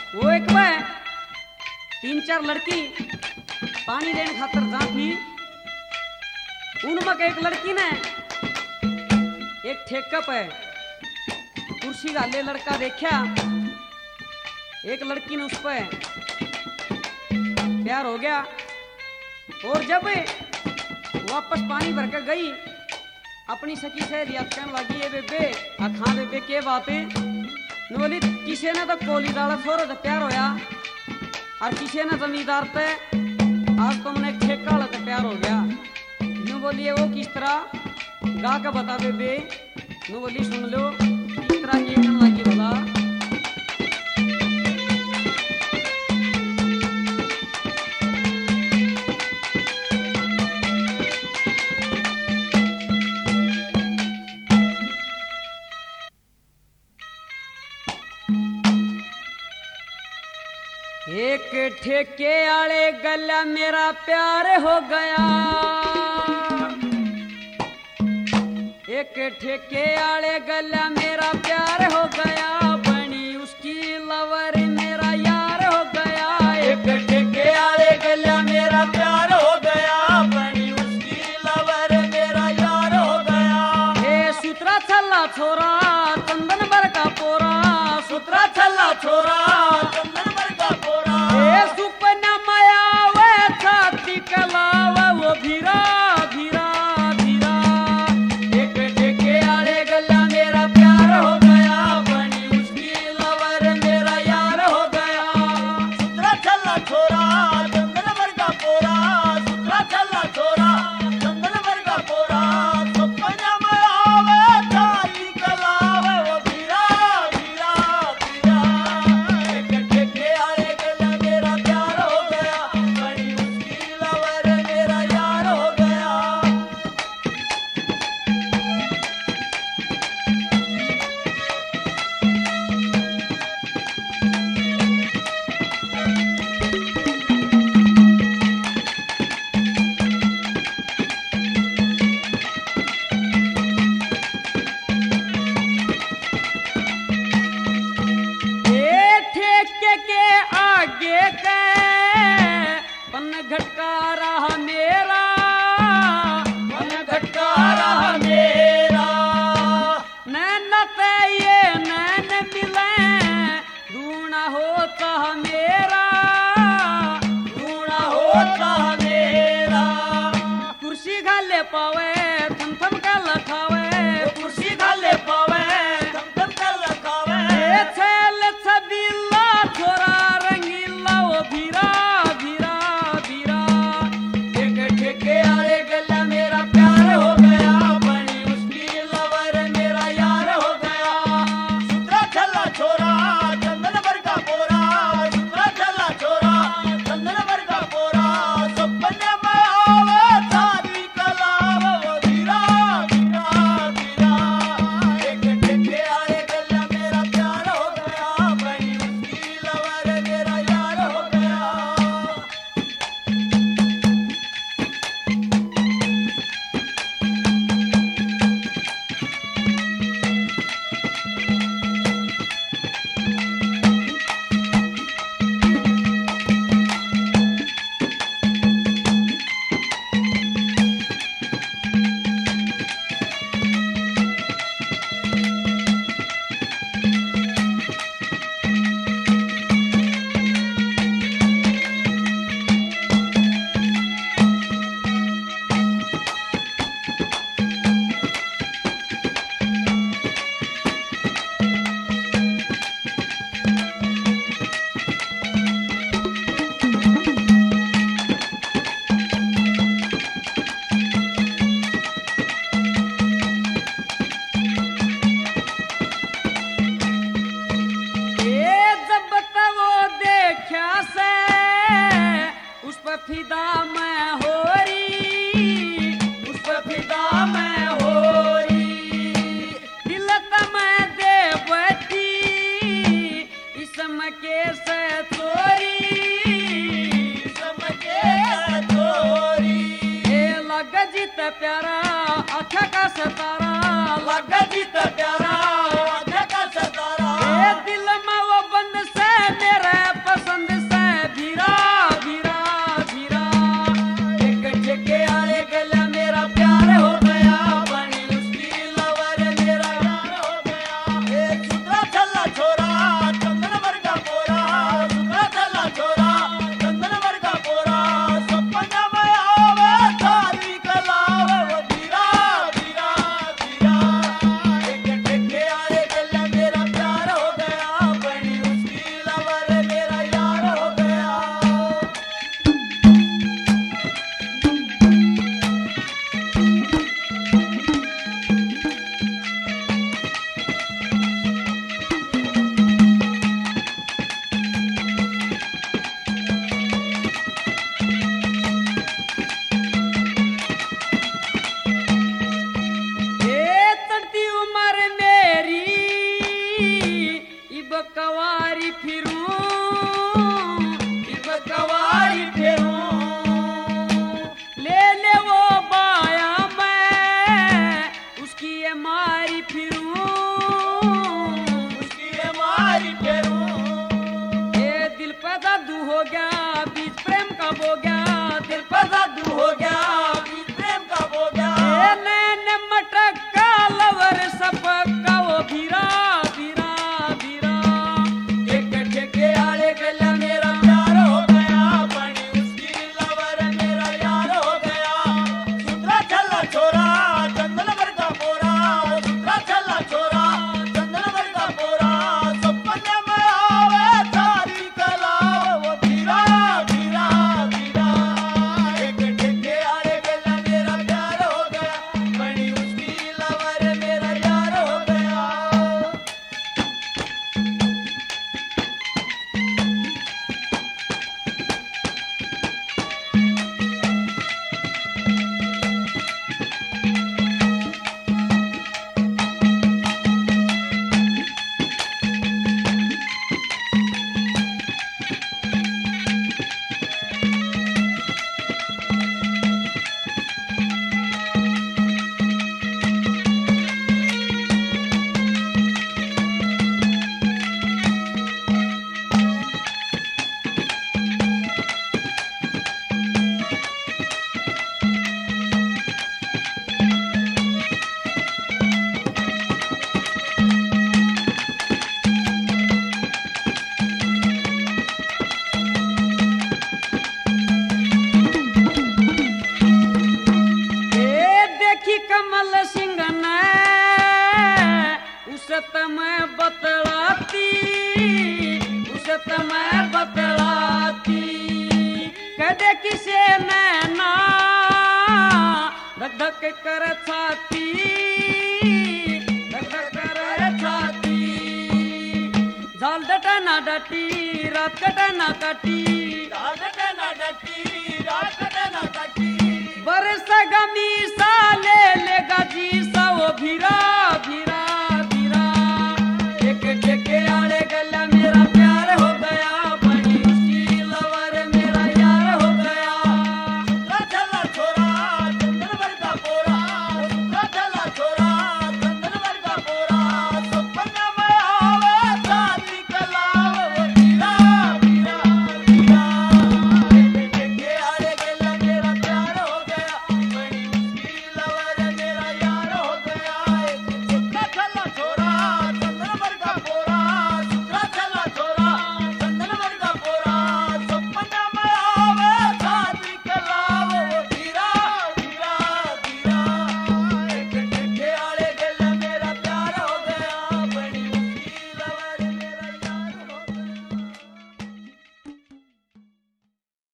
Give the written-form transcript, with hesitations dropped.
वो एक में 3-4 लड़की पानी लेने खातर जा थी। उनमें एक लड़की ने एक ठेका पे कुर्सी डाले लड़का देखा। एक लड़की ने उस पर प्यार हो गया और जब वापस पानी भर कर गई अपनी सखी से लिया कहने लगी ये बेबे खां बेबे के बात है। बोली किसी ने तो कोली डाला छोरो तो प्यार होया और किसी ने जमींदार पे आज तो मैंने ठेका वाला तो प्यार हो गया। यूं बोलिए वो किस तरह गा का बता बेबे। यूं बोली सुन लो किस तरह की कहने लगी बोला एक ठेके आले गला मेरा प्यार हो गया। एक ठेके आले गला मेरा प्यार हो गया। बनी उसकी लवर मेरा यार हो गया। एक ठेके आले गला मेरा प्यार हो गया। बनी उसकी लवर मेरा यार हो गया। हे सुतरा छल्ला छोरा चंदन बर का पोरा। सुतरा छल्ला छोरा चंदन बर का पोरा। सुपना माया वे छाती कलावा वो भीरा भीरा भीरा। एक ठेके आले गला मेरा प्यार हो गया। बनी उसकी लवर मेरा यार हो गया। सुतरा छल्ला छोरा चंदन बर का पोरा। सुतरा छल्ला छोरा चंदन बर का पोरा। सुपना माया वे छाती कलावा वो भीरा भीरा भीरा। एक ठेके आले गला मेरा प्यार हो गया। बनी उसकी लवर मेरा यार हो गया। ठेके के आगे के पन घटका रहा मेरा। पन घटका रहा मेरा। नैन पे ये नैन मिले ढूंढा होता मेरा। ढूंढा होता मेरा। कुर्सी घाले पावे थम थम का लखावे। कुर्सी घाले पावे थम थम का लखावे। छेल छबीला छोरा रंगीला वो भीरा भीरा भीरा। एक ठेके आले गला मेरा प्यार हो गया। बनी उसकी लवर मेरा यार हो गया। सुतरा छल्ला छोरा चंदन बर का पोरा। सुतरा छल्ला छोरा चंदन बर का पोरा। सपने में आवे सारी कलाव वो भीरा भीरा भीरा। एक ठेके आले गला मेरा प्यार हो गया। बनी उसकी लवर मेरा यार हो गया। फिदा मैं हो रही। उस पर फिदा मैं हो रही। दिल मैं दे बैठी इसम के से चोरी। इसम के से चोरी। लग जित प्यारा आँख का सतारा। लग जित प्यारा आँख का सतारा। दिल में वो बंद से मेरा बकवारी फिरूं, बकवारी फिरूं, ले ले वो बाया मैं उसकी ये मारी फिरूं, उसकी ये मारी फिरूं। ये दिल पे जादू हो गया बीच प्रेम का बो गया, दिल पे जादू हो गया बीच प्रेम का बो गया। ये नैन मटक का लवर सपका वो भीरा भीरा भीरा, एक ठेके आले गला मेरा प्यार हो गया, बनी उसकी लवर मेरा यार हो गया। सुतरा चला छोरा चंदन वर का बोरा, सुतरा चला छोरा चंदन वर का बोरा, सपने में आवे थारी कला वो भीरा भीरा भीरा, एक ठेके आले गला मेरा प्यार हो गया, बनी उसकी लवर मेरा यार हो गया। ए देखी कमल सिंह ने उसे तमें बतलाती, उसे तमें बतलाती, कह दे किसे नैना धक धक कर छाती, धक धक कर छाती। झाल डटा ना डटी रात कटा ना कटी, झाल डटा ना डटी रात कटा ना कटी, बरस गमी सा ले लेगा जी सा वो भीरा